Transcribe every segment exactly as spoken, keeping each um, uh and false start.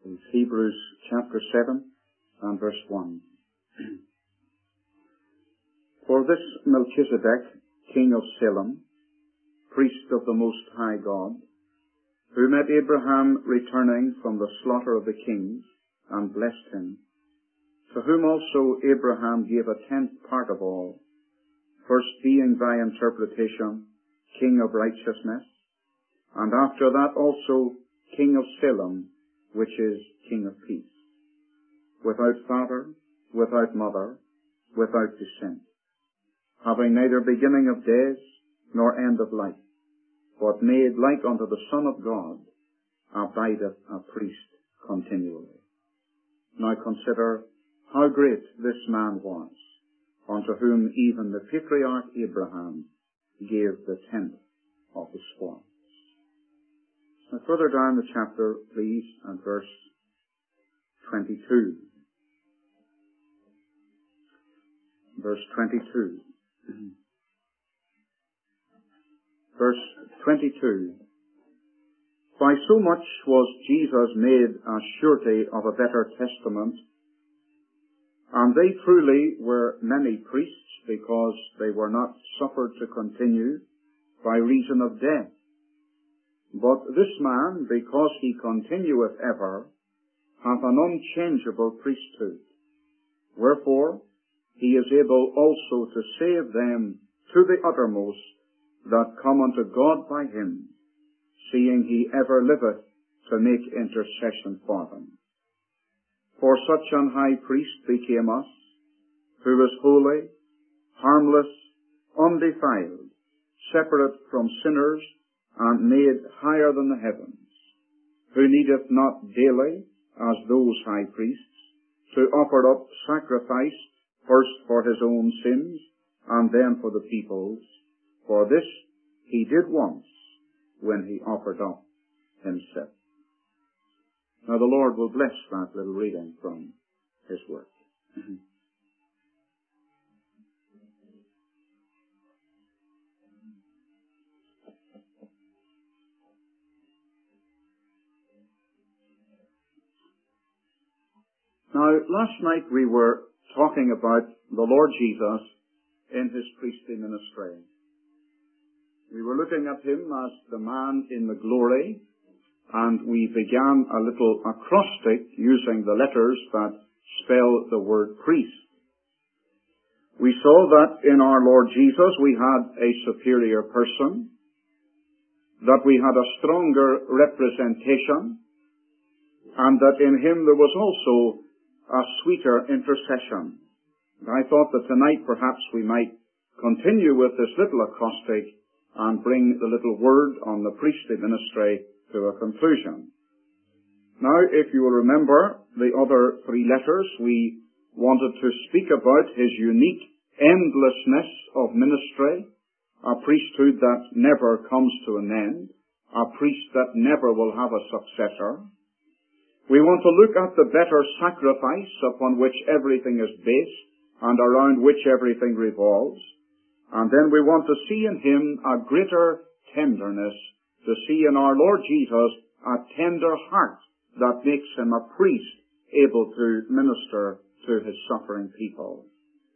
is Hebrews chapter seven and verse one. For this Melchizedek, king of Salem, priest of the Most High God, who met Abraham returning from the slaughter of the kings, and blessed him, to whom also Abraham gave a tenth part of all, first being by interpretation king of righteousness, and after that also king of Salem, which is king of peace, without father, without mother, without descent, having neither beginning of days nor end of life, but made like unto the Son of God, abideth a priest continually. Now consider how great this man was, unto whom even the patriarch Abraham gave the tenth of the spoils. Now further down the chapter, please, at verse twenty-two. Verse twenty-two. Verse twenty-two. By so much was Jesus made a surety of a better testament, and they truly were many priests, because they were not suffered to continue by reason of death. But this man, because he continueth ever, hath an unchangeable priesthood. Wherefore he is able also to save them to the uttermost that come unto God by him, seeing he ever liveth to make intercession for them. For such an high priest became us, who is holy, harmless, undefiled, separate from sinners, and made higher than the heavens, who needeth not daily, as those high priests, to offer up sacrifice, first for his own sins, and then for the people's. For this he did once, when he offered up himself. Now the Lord will bless that little reading from his word. Now, last night we were talking about the Lord Jesus in his priestly ministry. We were looking at him as the man in the glory, and we began a little acrostic using the letters that spell the word priest. We saw that in our Lord Jesus we had a superior person, that we had a stronger representation, and that in him there was also a sweeter intercession. And I thought that tonight perhaps we might continue with this little acrostic and bring the little word on the priestly ministry to a conclusion. Now, if you will remember the other three letters, we wanted to speak about his unique endlessness of ministry, a priesthood that never comes to an end, a priest that never will have a successor. We want to look at the better sacrifice upon which everything is based and around which everything revolves. And then we want to see in him a greater tenderness, to see in our Lord Jesus a tender heart that makes him a priest able to minister to his suffering people.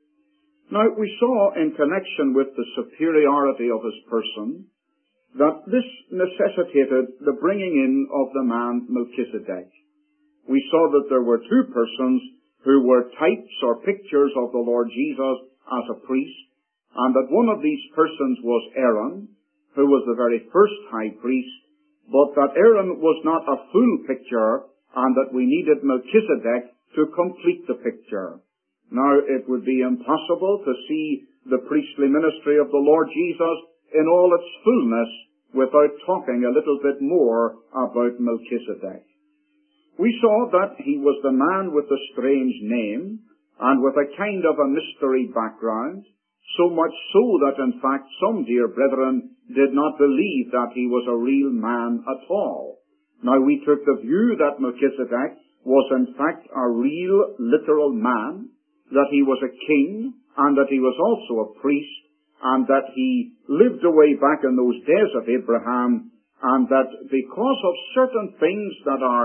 Now, we saw in connection with the superiority of his person that this necessitated the bringing in of the man Melchizedek. We saw that there were two persons who were types or pictures of the Lord Jesus as a priest, and that one of these persons was Aaron, who was the very first high priest, but that Aaron was not a full picture, and that we needed Melchizedek to complete the picture. Now, it would be impossible to see the priestly ministry of the Lord Jesus in all its fullness without talking a little bit more about Melchizedek. We saw that he was the man with the strange name and with a kind of a mystery background, so much so that in fact some dear brethren did not believe that he was a real man at all. Now we took the view that Melchizedek was in fact a real literal man, that he was a king and that he was also a priest, and that he lived away back in those days of Abraham, and that because of certain things that are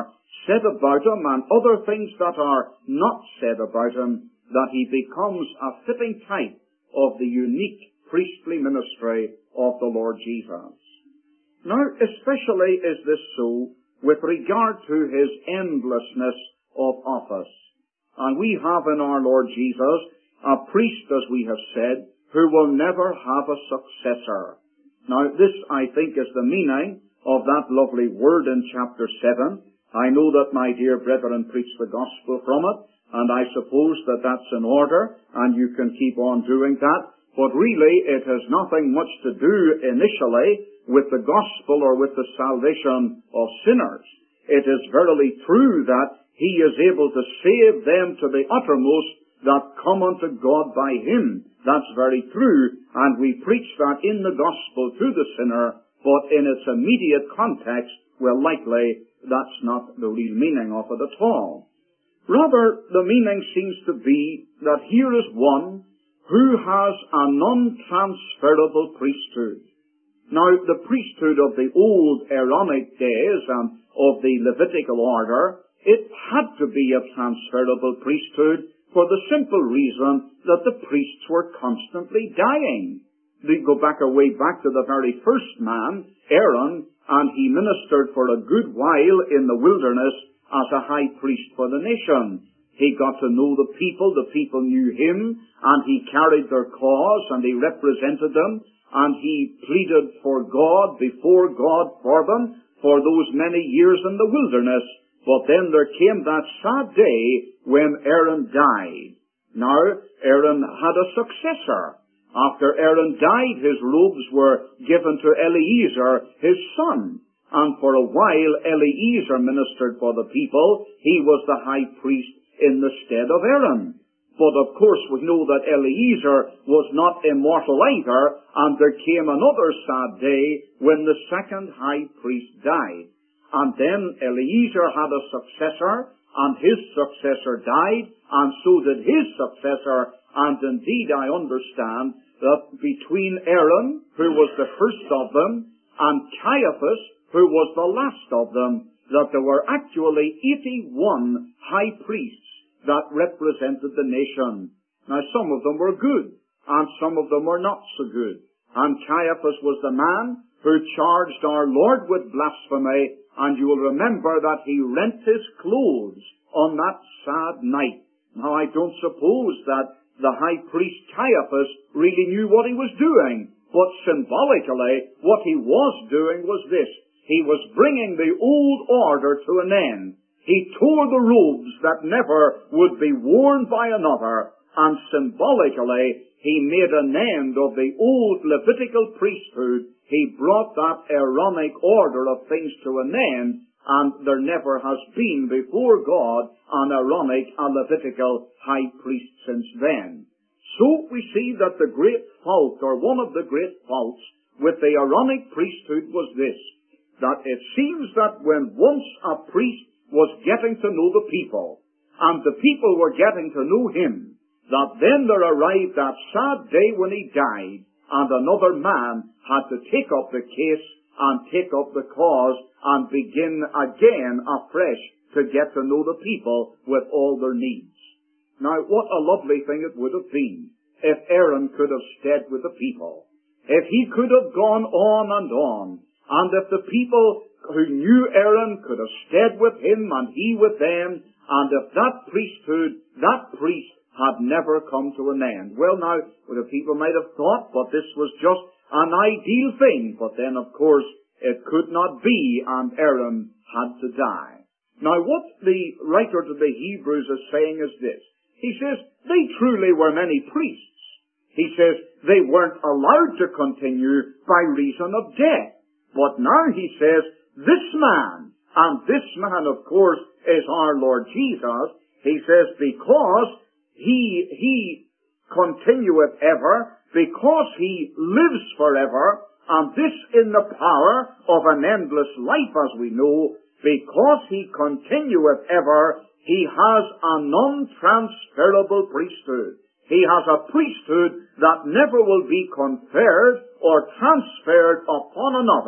said about him and other things that are not said about him, that he becomes a fitting type of the unique priestly ministry of the Lord Jesus. Now, especially is this so with regard to his endlessness of office. And we have in our Lord Jesus a priest, as we have said, who will never have a successor. Now, this, I think, is the meaning of that lovely word in chapter seven. I know that my dear brethren preach the gospel from it, and I suppose that that's in order, and you can keep on doing that. But really, it has nothing much to do initially with the gospel or with the salvation of sinners. It is verily true that he is able to save them to the uttermost that come unto God by him. That's very true, and we preach that in the gospel to the sinner, but in its immediate context, well, likely that's not the real meaning of it at all. Rather, the meaning seems to be that here is one who has a non-transferable priesthood. Now, the priesthood of the old Aaronic days and of the Levitical order, it had to be a transferable priesthood for the simple reason that the priests were constantly dying. They go back away back to the very first man, Aaron, and he ministered for a good while in the wilderness as a high priest for the nation. He got to know the people, the people knew him, and he carried their cause, and he represented them, and he pleaded for God, before God for them, for those many years in the wilderness. But then there came that sad day when Aaron died. Now, Aaron had a successor. After Aaron died, his robes were given to Eleazar, his son. And for a while, Eleazar ministered for the people. He was the high priest in the stead of Aaron. But of course, we know that Eleazar was not immortal either, and there came another sad day when the second high priest died. And then Eleazar had a successor, and his successor died, and so did his successor. And indeed, I understand that between Aaron, who was the first of them, and Caiaphas, who was the last of them, that there were actually eighty-one high priests that represented the nation. Now, some of them were good, and some of them were not so good. And Caiaphas was the man who charged our Lord with blasphemy, and you will remember that he rent his clothes on that sad night. Now, I don't suppose that the high priest Caiaphas really knew what he was doing, but symbolically, what he was doing was this. He was bringing the old order to an end. He tore the robes that never would be worn by another, and symbolically, he made an end of the old Levitical priesthood. He brought that Aaronic order of things to an end, and there never has been before God an Aaronic, a Levitical high priest since then. So we see that the great fault, or one of the great faults, with the Aaronic priesthood was this, that it seems that when once a priest was getting to know the people, and the people were getting to know him, that then there arrived that sad day when he died, and another man had to take up the case and take up the cause and begin again afresh to get to know the people with all their needs. Now, what a lovely thing it would have been if Aaron could have stayed with the people, if he could have gone on and on, and if the people who knew Aaron could have stayed with him and he with them, and if that priesthood, that priest had never come to an end. Well, now, the people might have thought, but this was just an ideal thing. But then, of course, it could not be, and Aaron had to die. Now, what the writer to the Hebrews is saying is this. He says, they truly were many priests. He says, they weren't allowed to continue by reason of death. But now he says, this man, and this man, of course, is our Lord Jesus. He says, because he, he continueth ever, because he lives forever, and this in the power of an endless life, as we know, because he continueth ever, he has a non-transferable priesthood. He has a priesthood that never will be conferred or transferred upon another.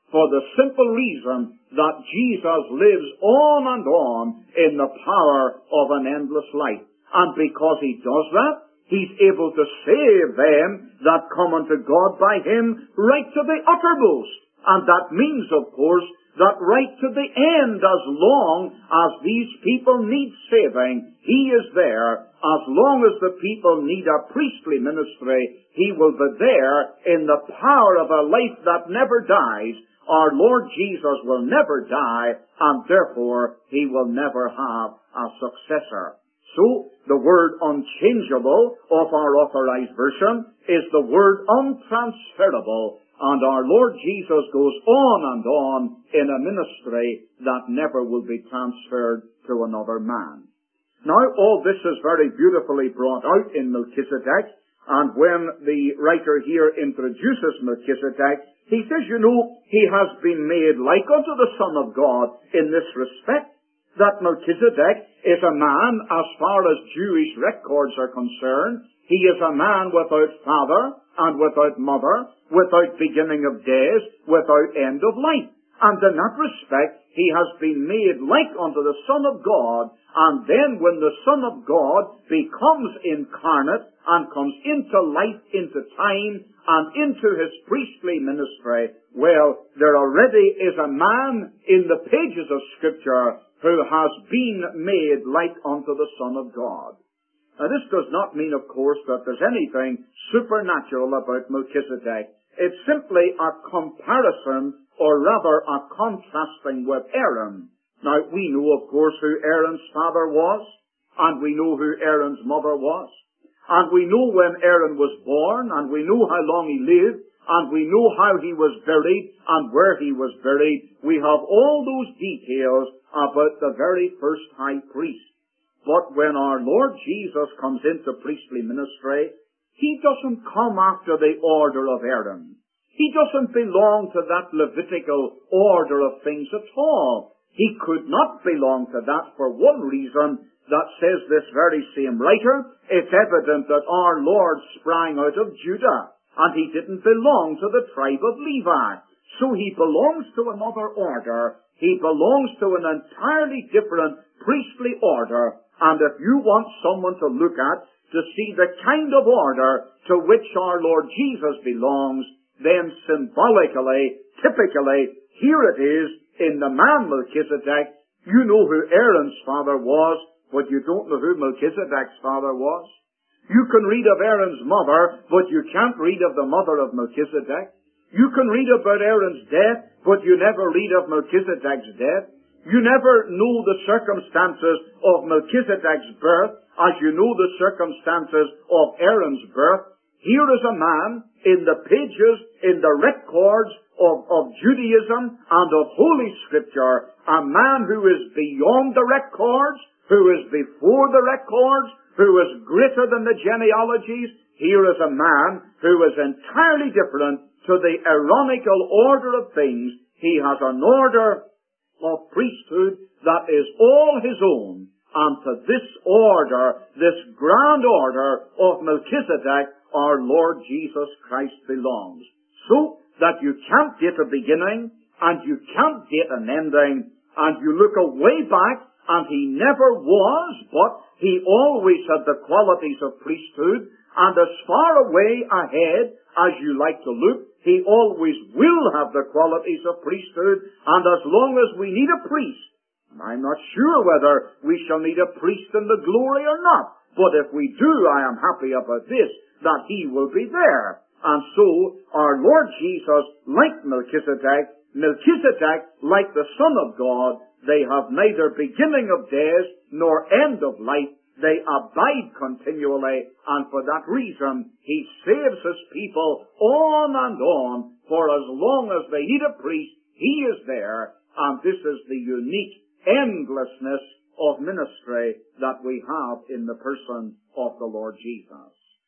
for the simple reason that Jesus lives on and on in the power of an endless life. And because he does that, he's able to save them that come unto God by him right to the uttermost. And that means, of course, that right to the end, as long as these people need saving, he is there. As long as the people need a priestly ministry, he will be there in the power of a life that never dies. Our Lord Jesus will never die, and therefore he will never have a successor. So, the word unchangeable of our Authorized Version is the word untransferable, and our Lord Jesus goes on and on in a ministry that never will be transferred to another man. Now, all this is very beautifully brought out in Melchizedek, and when the writer here introduces Melchizedek, he says, you know, he has been made like unto the Son of God in this respect, that Melchizedek is a man, as far as Jewish records are concerned, he is a man without father and without mother, without beginning of days, without end of life. And in that respect, he has been made like unto the Son of God, and then when the Son of God becomes incarnate and comes into life, into time, and into his priestly ministry, well, there already is a man in the pages of Scripture who has been made like unto the Son of God. Now, this does not mean, of course, that there's anything supernatural about Melchizedek. It's simply a comparison, or rather a contrasting with Aaron. Now, we know, of course, who Aaron's father was, and we know who Aaron's mother was, and we know when Aaron was born, and we know how long he lived, and we know how he was buried, and where he was buried. We have all those details about the very first high priest. But when our Lord Jesus comes into priestly ministry, he doesn't come after the order of Aaron. He doesn't belong to that Levitical order of things at all. He could not belong to that for one reason, that says this very same writer. It's evident that our Lord sprang out of Judah, and he didn't belong to the tribe of Levi. So he belongs to another order. He belongs to an entirely different priestly order. And if you want someone to look at to see the kind of order to which our Lord Jesus belongs, then symbolically, typically, here it is in the man Melchizedek. You know who Aaron's father was, but you don't know who Melchizedek's father was. You can read of Aaron's mother, but you can't read of the mother of Melchizedek. You can read about Aaron's death, but you never read of Melchizedek's death. You never know the circumstances of Melchizedek's birth as you know the circumstances of Aaron's birth. Here is a man in the pages, in the records of, of Judaism and of Holy Scripture, a man who is beyond the records, who is before the records, who is greater than the genealogies. Here is a man who is entirely different to the Aaronical order of things. He has an order of priesthood that is all his own. And to this order, this grand order of Melchizedek, our Lord Jesus Christ belongs. So that you can't date a beginning, and you can't date an ending, and you look away back, and he never was, but he always had the qualities of priesthood, and as far away ahead as you like to look, he always will have the qualities of priesthood, and as long as we need a priest, and I'm not sure whether we shall need a priest in the glory or not, but if we do, I am happy about this, that he will be there. And so, our Lord Jesus, like Melchizedek, Melchizedek, like the Son of God, they have neither beginning of days nor end of life. They abide continually, and for that reason, he saves his people on and on. For as long as they need a priest, he is there, and this is the unique endlessness of ministry that we have in the person of the Lord Jesus.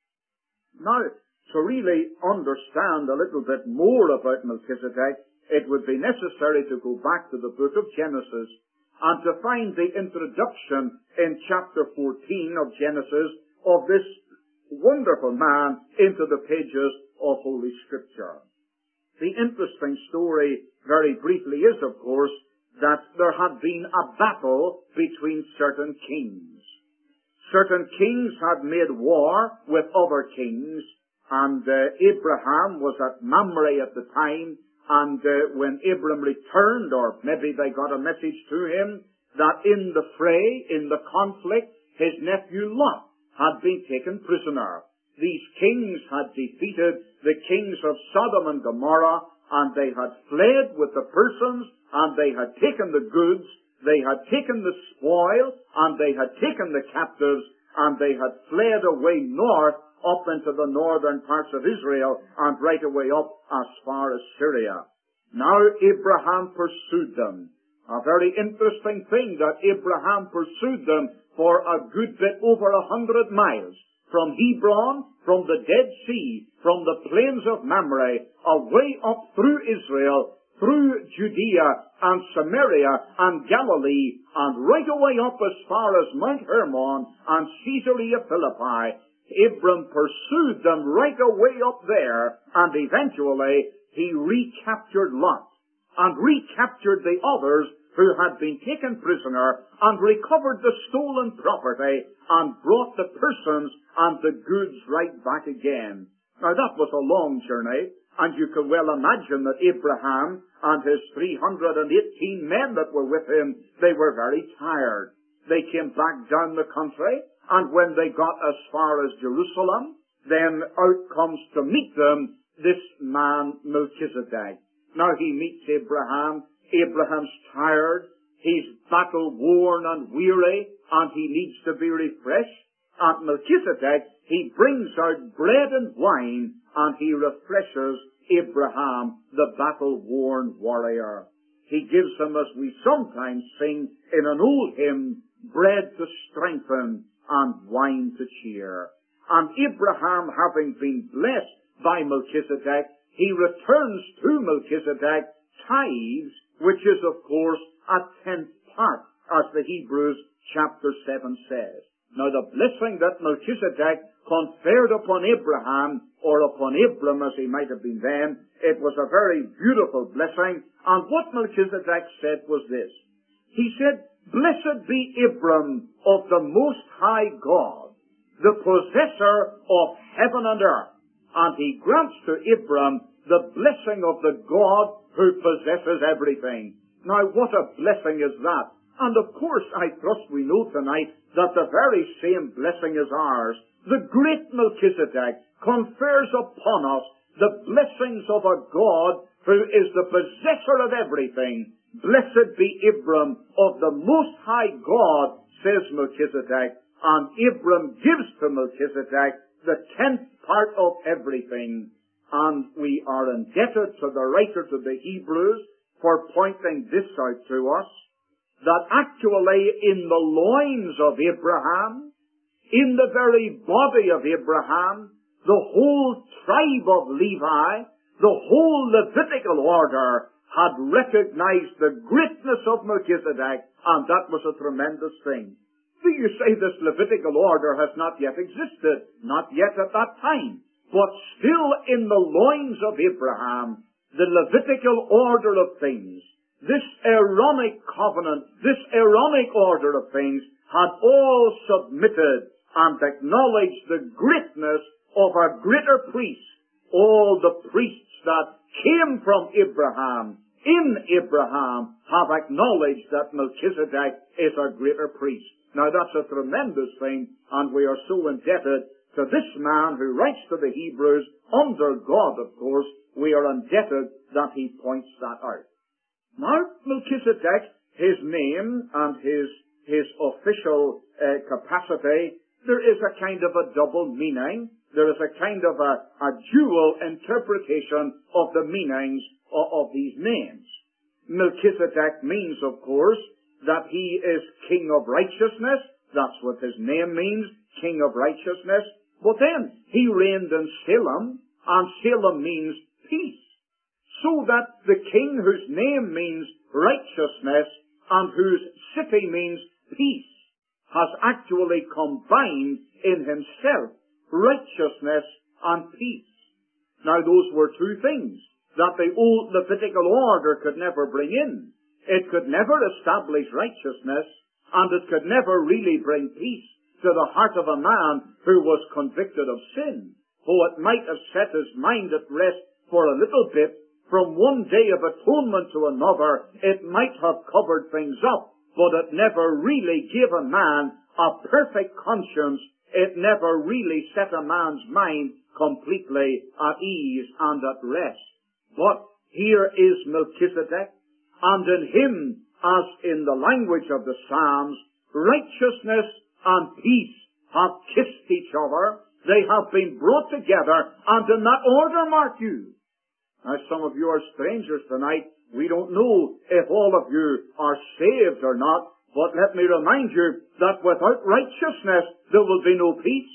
Now, to really understand a little bit more about Melchizedek, it would be necessary to go back to the book of Genesis and to find the introduction in chapter fourteen of Genesis of this wonderful man into the pages of Holy Scripture. The interesting story very briefly is, of course, that there had been a battle between certain kings. Certain kings had made war with other kings, and uh, Abraham was at Mamre at the time, and uh, when Abram returned, or maybe they got a message to him, that in the fray, in the conflict, his nephew Lot had been taken prisoner. These kings had defeated the kings of Sodom and Gomorrah, and they had fled with the persons, and they had taken the goods, they had taken the spoil, and they had taken the captives, and they had fled away north, up into the northern parts of Israel, and right away up as far as Syria. Now Abraham pursued them. A very interesting thing that Abraham pursued them for a good bit over a hundred miles. From Hebron, from the Dead Sea, from the plains of Mamre, away up through Israel, through Judea and Samaria and Galilee, and right away up as far as Mount Hermon and Caesarea Philippi. Abram pursued them right away up there, and eventually he recaptured Lot, and recaptured the others who had been taken prisoner, and recovered the stolen property, and brought the persons and the goods right back again. Now that was a long journey, and you can well imagine that Abraham and his three hundred eighteen men that were with him, they were very tired. They came back down the country, and when they got as far as Jerusalem, then out comes to meet them this man Melchizedek. Now he meets Abraham. Abraham's tired. He's battle-worn and weary, and he needs to be refreshed. And Melchizedek, he brings out bread and wine, and he refreshes Abraham, the battle-worn warrior. He gives him, as we sometimes sing in an old hymn, bread to strengthen and wine to cheer. And Abraham, having been blessed by Melchizedek, he returns to Melchizedek tithes, which is, of course, a tenth part, as the Hebrews chapter seven says. Now, the blessing that Melchizedek conferred upon Abraham, or upon Abram as he might have been then, it was a very beautiful blessing. And what Melchizedek said was this. He said, "Blessed be Abram of the Most High God, the possessor of heaven and earth." And he grants to Abram the blessing of the God who possesses everything. Now, what a blessing is that? And of course, I trust we know tonight that the very same blessing is ours. The great Melchizedek confers upon us the blessings of a God who is the possessor of everything. Blessed be Abram of the Most High God, says Melchizedek, and Abram gives to Melchizedek the tenth part of everything. And we are indebted to the writer to the Hebrews for pointing this out to us, that actually in the loins of Abraham, in the very body of Abraham, the whole tribe of Levi, the whole Levitical order had recognized the greatness of Melchizedek, and that was a tremendous thing. Do you say this Levitical order has not yet existed? Not yet at that time. But still in the loins of Abraham, the Levitical order of things, this Aaronic covenant, this Aaronic order of things, had all submitted and acknowledged the greatness of a greater priest. All the priests that came from Abraham, in Abraham, have acknowledged that Melchizedek is a greater priest. Now that's a tremendous thing, and we are so indebted to this man who writes to the Hebrews, under God, of course. We are indebted that he points that out. Now, Melchizedek, his name and his his official uh, capacity, there is a kind of a double meaning. There is a kind of a, a dual interpretation of the meanings of, of these names. Melchizedek means, of course, that he is king of righteousness. That's what his name means, king of righteousness. But then he reigned in Salem, and Salem means peace. So that the king whose name means righteousness and whose city means peace has actually combined in himself righteousness and peace. Now those were two things that the old Levitical order could never bring in. It could never establish righteousness, and it could never really bring peace to the heart of a man who was convicted of sin. Though it might have set his mind at rest for a little bit, from one day of atonement to another, it might have covered things up, but it never really gave a man a perfect conscience. It never really set a man's mind completely at ease and at rest. But here is Melchizedek, and in him, as in the language of the Psalms, righteousness and peace have kissed each other. They have been brought together, and in that order, mark you. Now, some of you are strangers tonight. We don't know if all of you are saved or not, but let me remind you that without righteousness, there will be no peace.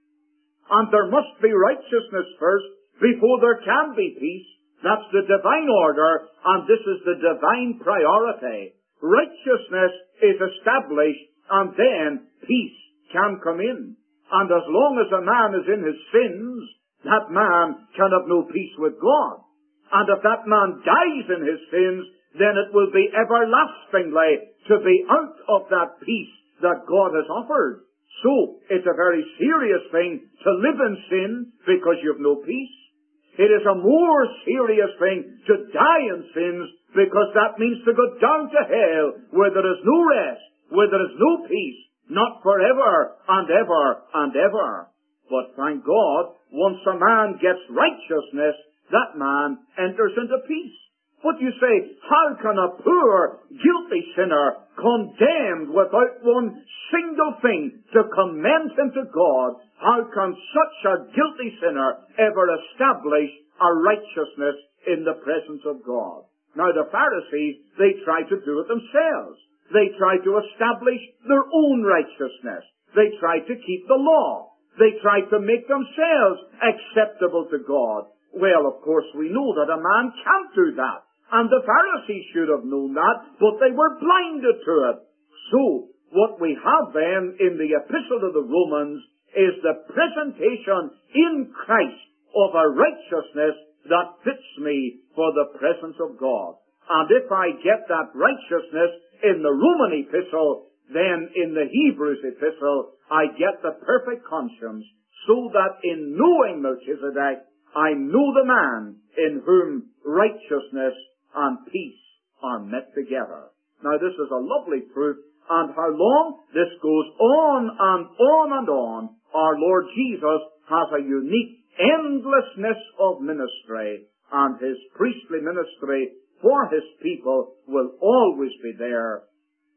And there must be righteousness first before there can be peace. That's the divine order, and this is the divine priority. Righteousness is established, and then peace can come in. And as long as a man is in his sins, that man can have no peace with God. And if that man dies in his sins, then it will be everlastingly to be out of that peace that God has offered. So, it's a very serious thing to live in sin because you have no peace. It is a more serious thing to die in sins because that means to go down to hell where there is no rest, where there is no peace, not forever and ever and ever. But thank God, once a man gets righteousness, that man enters into peace. But you say, how can a poor, guilty sinner, condemned without one single thing to commend him to God, how can such a guilty sinner ever establish a righteousness in the presence of God? Now the Pharisees, they tried to do it themselves. They tried to establish their own righteousness. They tried to keep the law. They tried to make themselves acceptable to God. Well, of course, we know that a man can't do that. And the Pharisees should have known that, but they were blinded to it. So, what we have then in the Epistle to the Romans is the presentation in Christ of a righteousness that fits me for the presence of God. And if I get that righteousness in the Roman epistle, then in the Hebrews epistle, I get the perfect conscience, so that in knowing Melchizedek, I know the man in whom righteousness and peace are met together. Now this is a lovely truth, and how long? This goes on and on and on. Our Lord Jesus has a unique endlessness of ministry, and his priestly ministry for his people will always be there.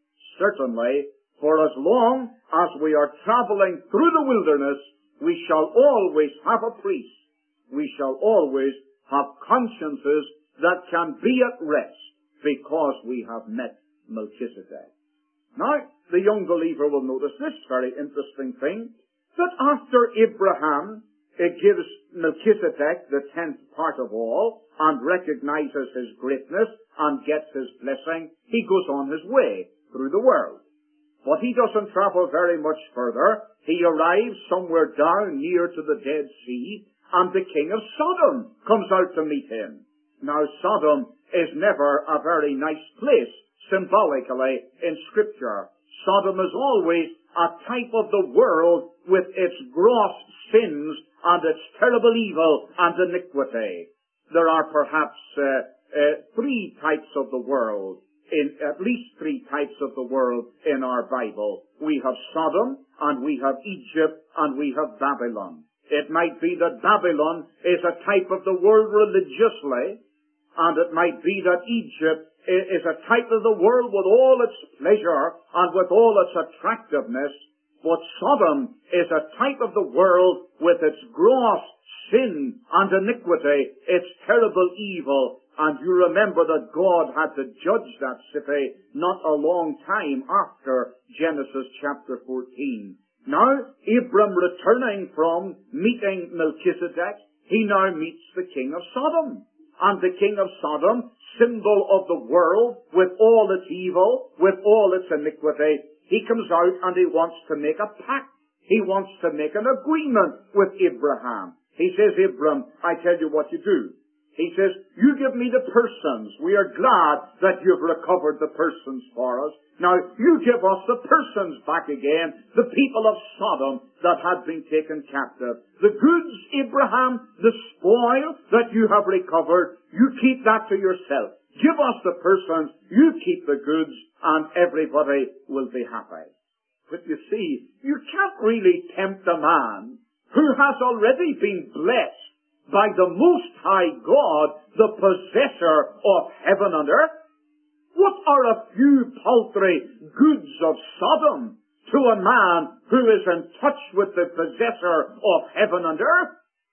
Certainly, for as long as we are traveling through the wilderness, we shall always have a priest. We shall always have consciences that can be at rest because we have met Melchizedek. Now, the young believer will notice this very interesting thing, that after Abraham it gives Melchizedek the tenth part of all and recognizes his greatness and gets his blessing, he goes on his way through the world. But he doesn't travel very much further. He arrives somewhere down near to the Dead Sea, and the king of Sodom comes out to meet him. Now, Sodom is never a very nice place, symbolically, in Scripture. Sodom is always a type of the world with its gross sins and its terrible evil and iniquity. There are perhaps uh, uh, three types of the world, in at least three types of the world in our Bible. We have Sodom, and we have Egypt, and we have Babylon. It might be that Babylon is a type of the world religiously, and it might be that Egypt is a type of the world with all its pleasure and with all its attractiveness. But Sodom is a type of the world with its gross sin and iniquity, its terrible evil. And you remember that God had to judge that city not a long time after Genesis chapter fourteen. Now, Abram returning from meeting Melchizedek, he now meets the king of Sodom. And the king of Sodom, symbol of the world, with all its evil, with all its iniquity, he comes out and he wants to make a pact. He wants to make an agreement with Abraham. He says, Abram, I tell you what you do. He says, you give me the persons. We are glad that you've recovered the persons for us. Now, you give us the persons back again, the people of Sodom that had been taken captive. The goods, Abraham, the spoil that you have recovered, you keep that to yourself. Give us the persons, you keep the goods, and everybody will be happy. But you see, you can't really tempt a man who has already been blessed by the Most High God, the possessor of heaven and earth. What are a few paltry goods of Sodom to a man who is in touch with the possessor of heaven and earth?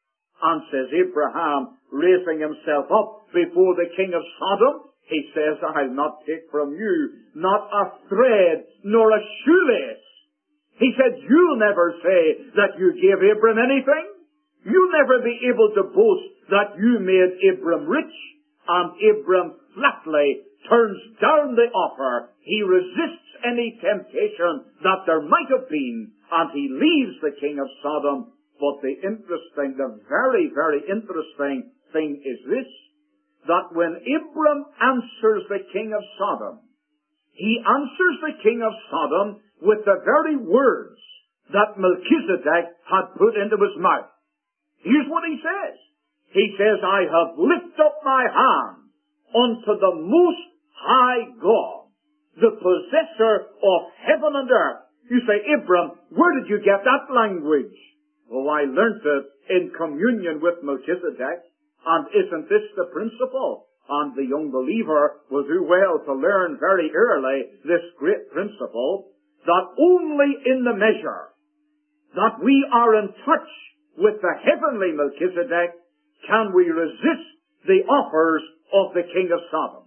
And says Abraham, raising himself up before the king of Sodom, he says, I'll not take from you not a thread nor a shoelace. He said, you'll never say that you gave Abram anything. You'll never be able to boast that you made Abram rich. And Abram flatly turns down the offer. He resists any temptation that there might have been, and he leaves the king of Sodom. But the interesting, the very, very interesting thing is this, that when Abram answers the king of Sodom, he answers the king of Sodom with the very words that Melchizedek had put into his mouth. Here's what he says. He says, I have lifted up my hand unto the Most High God, the possessor of heaven and earth. You say, Abram, where did you get that language? Oh, I learnt it in communion with Melchizedek. And isn't this the principle? And the young believer will do well to learn very early this great principle, that only in the measure that we are in touch with the heavenly Melchizedek can we resist the offers of the king of Sodom.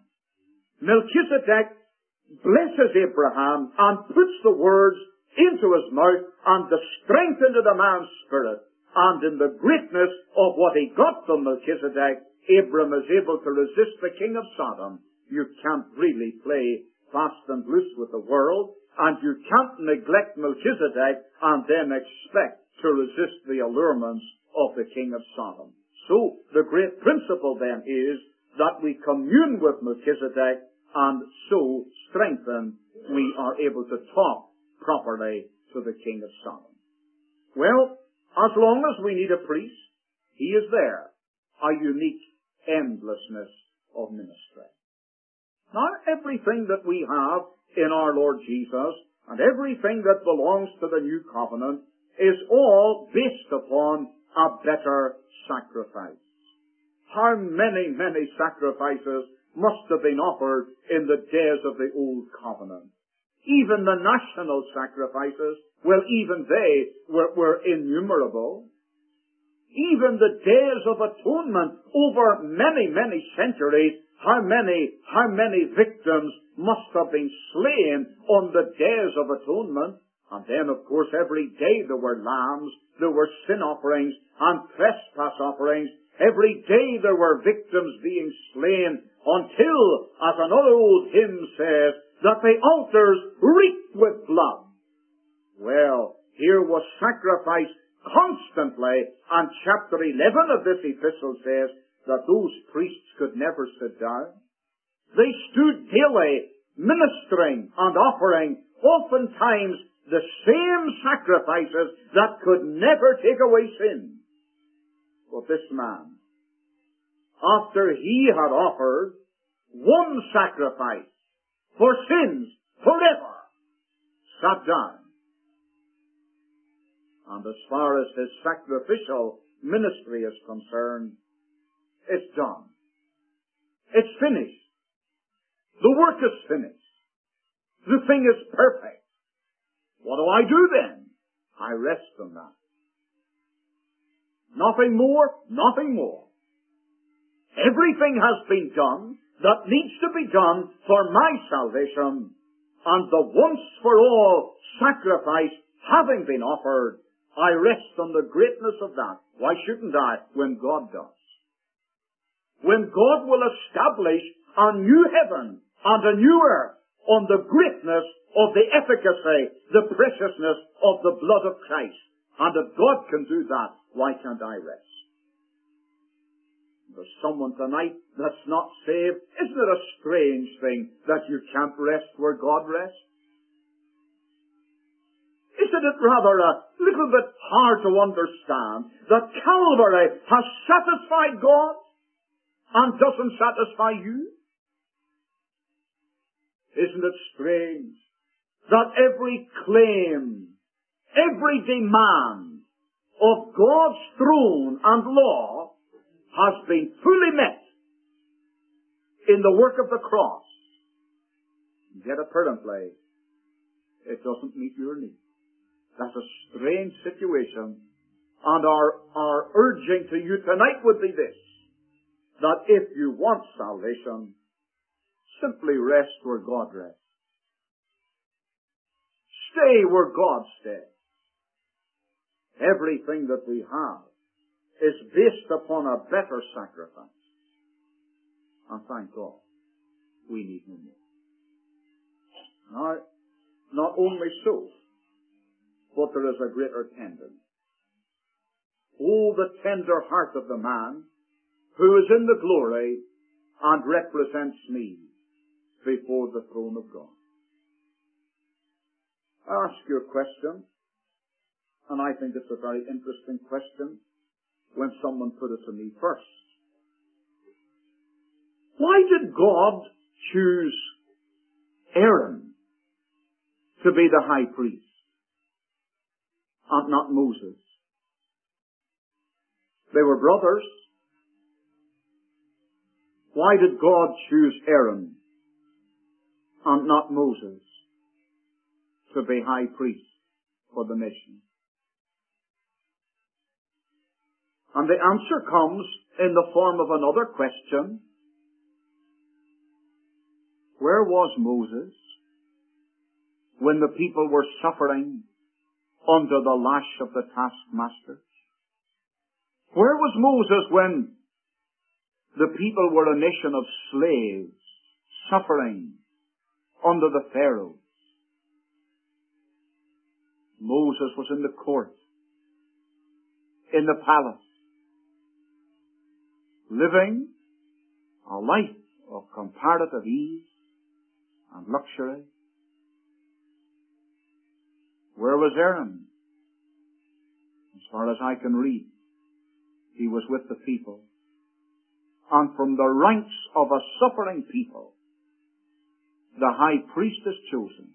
Melchizedek blesses Abraham and puts the words into his mouth and the strength into the man's spirit. And in the greatness of what he got from Melchizedek, Abram is able to resist the king of Sodom. You can't really play fast and loose with the world, and you can't neglect Melchizedek and then expect to resist the allurements of the king of Sodom. So, the great principle then is that we commune with Melchizedek, and so strengthened we are able to talk properly to the king of Sodom. Well, as long as we need a priest, he is there, a unique endlessness of ministry. Not everything that we have in our Lord Jesus, and everything that belongs to the new covenant, is all based upon a better sacrifice. How many, many sacrifices must have been offered in the days of the old covenant? Even the national sacrifices, well, even they were, were innumerable. Even the days of atonement over many, many centuries, how many, how many victims must have been slain on the days of atonement? And then, of course, every day there were lambs, there were sin offerings and trespass offerings. Every day there were victims being slain until, as another old hymn says, that the altars reeked with blood. Well, here was sacrifice constantly, and chapter eleven of this epistle says that those priests could never sit down. They stood daily ministering and offering oftentimes the same sacrifices that could never take away sin. But this man, after he had offered one sacrifice for sins forever, sat down. And as far as his sacrificial ministry is concerned, it's done. It's finished. The work is finished. The thing is perfect. What do I do then? I rest on that. Nothing more, nothing more. Everything has been done that needs to be done for my salvation, and the once for all sacrifice having been offered, I rest on the greatness of that. Why shouldn't I when God does? When God will establish a new heaven and a new earth on the greatness of the efficacy, the preciousness of the blood of Christ. And if God can do that, why can't I rest? There's someone tonight that's not saved. Isn't it a strange thing that you can't rest where God rests? Isn't it rather a little bit hard to understand that Calvary has satisfied God and doesn't satisfy you? Isn't it strange that every claim, every demand of God's throne and law has been fully met in the work of the cross? Yet apparently, it doesn't meet your needs. That's a strange situation. And our, our urging to you tonight would be this, that if you want salvation, simply rest where God rests. Stay where God stays. Everything that we have is based upon a better sacrifice. And thank God, we need no more. Now, not only so, but there is a greater tenderness. Oh, the tender heart of the man who is in the glory and represents me before the throne of God. I ask you a question, and I think it's a very interesting question when someone put it to me first. Why did God choose Aaron to be the high priest and not Moses? They were brothers. Why did God choose Aaron and not Moses to be high priest for the nation? And the answer comes in the form of another question. Where was Moses when the people were suffering under the lash of the taskmasters? Where was Moses when the people were a nation of slaves suffering under the Pharaoh? Moses was in the court, in the palace, living a life of comparative ease and luxury. Where was Aaron? As far as I can read, he was with the people. And from the ranks of a suffering people, the high priest is chosen.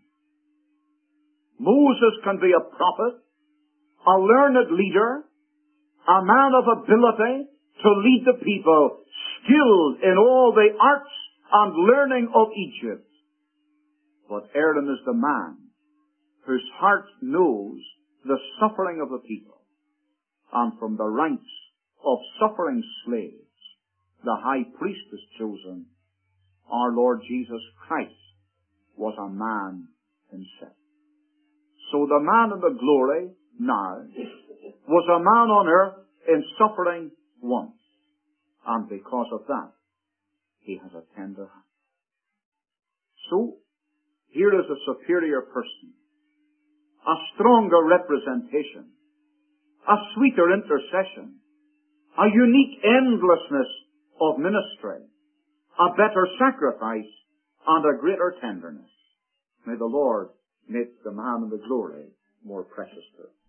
Moses can be a prophet, a learned leader, a man of ability to lead the people, skilled in all the arts and learning of Egypt. But Aaron is the man whose heart knows the suffering of the people. And from the ranks of suffering slaves, the high priest is chosen. Our Lord Jesus Christ was a man himself. So the man in the glory now was a man on earth in suffering once. And because of that, he has a tender heart. So, here is a superior person, a stronger representation, a sweeter intercession, a unique endlessness of ministry, a better sacrifice, and a greater tenderness. May the Lord make the man in the glory more precious to us.